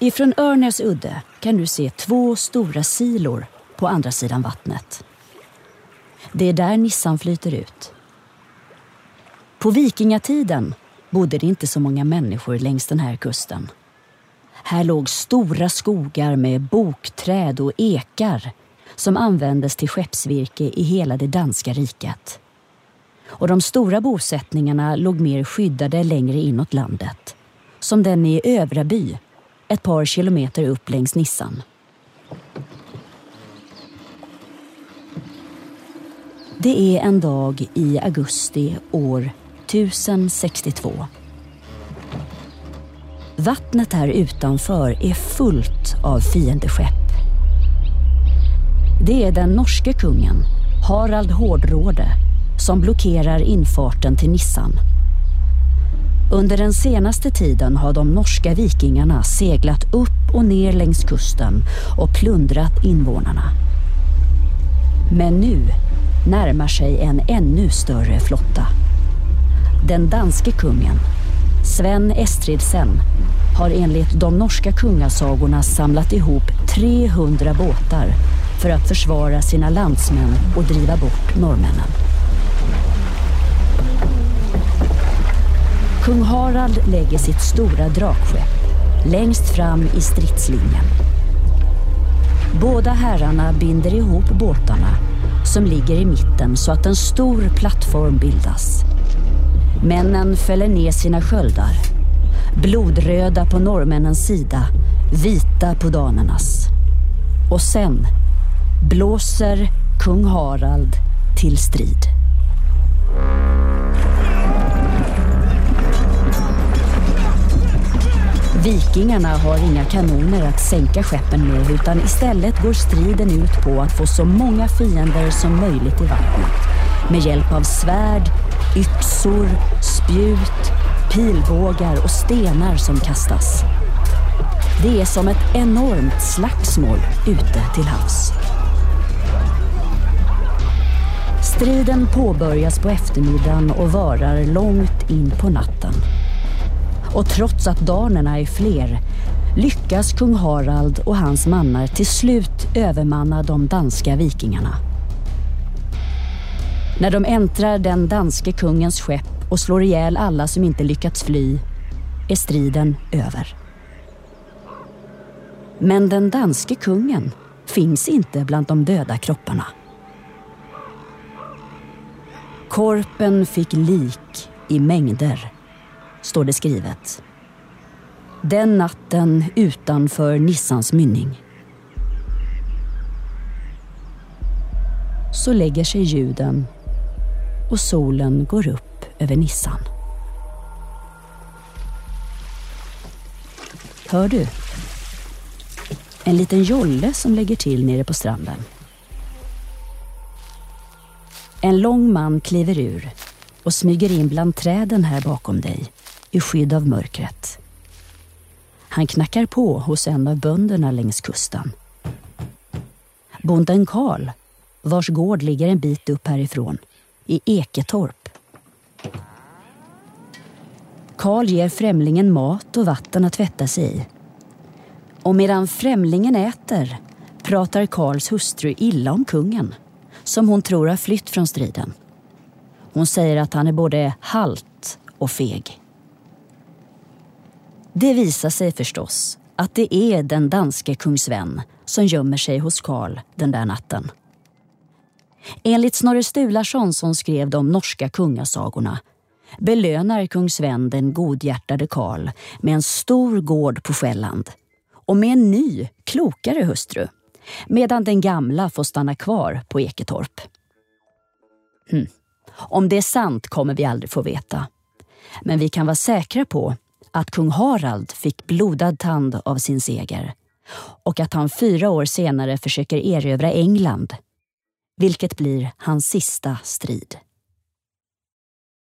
Ifrån Örnäs udde kan du se 2 stora silor på andra sidan vattnet. Det är där Nissan flyter ut. På vikingatiden bodde det inte så många människor längs den här kusten. Här låg stora skogar med bokträd och ekar som användes till skeppsvirke i hela det danska riket. Och de stora bosättningarna låg mer skyddade längre inåt landet, som den i Övraby, ett par kilometer upp längs Nissan. Det är en dag i augusti år 1062. Vattnet här utanför är fullt av fiendeskepp. Det är den norske kungen, Harald Hårdråde, som blockerar infarten till Nissan. Under den senaste tiden har de norska vikingarna seglat upp och ner längs kusten och plundrat invånarna. Men nu närmar sig en ännu större flotta. Den danske kungen, Sven Estridsen, har enligt de norska kungasagorna samlat ihop 300 båtar för att försvara sina landsmän och driva bort norrmännen. Kung Harald lägger sitt stora drakskepp längst fram i stridslinjen. Båda herrarna binder ihop båtarna som ligger i mitten så att en stor plattform bildas. Männen fäller ner sina sköldar, blodröda på norrmännens sida, vita på danernas. Och sen blåser kung Harald till strid. Vikingarna har inga kanoner att sänka skeppen med, utan istället går striden ut på att få så många fiender som möjligt i vattnet med hjälp av svärd, yxor, spjut, pilbågar och stenar som kastas. Det är som ett enormt slagsmål ute till havs. Striden påbörjas på eftermiddagen och varar långt in på natten. Och trots att danerna är fler lyckas kung Harald och hans mannar till slut övermanna de danska vikingarna. När de äntrar den danske kungens skepp och slår ihjäl alla som inte lyckats fly är striden över. Men den danske kungen finns inte bland de döda kropparna. Korpen fick lik i mängder, står det skrivet. Den natten utanför Nissans mynning. Så lägger sig ljuden och solen går upp över Nissan. Hör du? En liten jolle som lägger till nere på stranden. En lång man kliver ur och smyger in bland träden här bakom dig i skydd av mörkret. Han knackar på hos en av bönderna längs kusten. Bonden Karl, vars gård ligger en bit upp härifrån, i Eketorp. Karl ger främlingen mat och vatten att tvätta sig i. Och medan främlingen äter pratar Karls hustru illa om kungen, som hon tror har flytt från striden. Hon säger att han är både halt och feg. Det visar sig förstås att det är den danske kung Sven som gömmer sig hos Karl den där natten. Enligt Snorre Sturlason, som skrev de norska kungasagorna, belönar kung Sven den godhjärtade Karl med en stor gård på Själland och med en ny, klokare hustru, medan den gamla får stanna kvar på Eketorp. Om det är sant kommer vi aldrig få veta. Men vi kan vara säkra på att kung Harald fick blodad tand av sin seger och att han 4 år senare försöker erövra England, vilket blir hans sista strid.